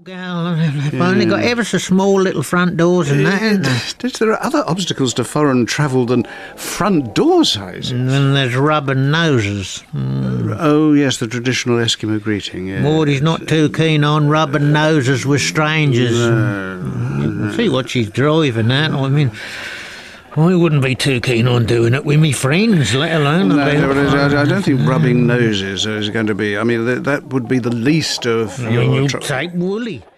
girl. They've only got ever so small little front doors and that, ain't there? There are other obstacles to foreign travel than front door sizes. And then there's rubber noses. Oh, yes, the traditional Eskimo greeting, yeah. Morty's not too keen on rubbing noses with strangers. You can see what she's driving at. I mean, I wouldn't be too keen on doing it with me friends, let alone... I don't think rubbing noses is going to be... I mean, that would be the least of your... You take Woolly.